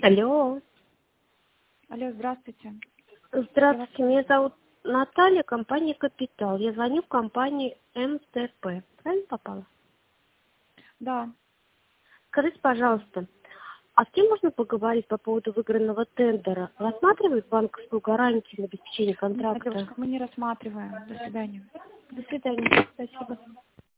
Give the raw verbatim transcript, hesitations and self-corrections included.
Алло. Алло, здравствуйте. Здравствуйте, меня зовут Наталья, компания «Капитал». Я звоню в компанию эм тэ пэ. Правильно попала? Да. Скажите, пожалуйста, а с кем можно поговорить по поводу выигранного тендера? Рассматривает банковскую гарантию на обеспечение Нет, контракта? девушка, мы не рассматриваем. До свидания. До свидания. Спасибо.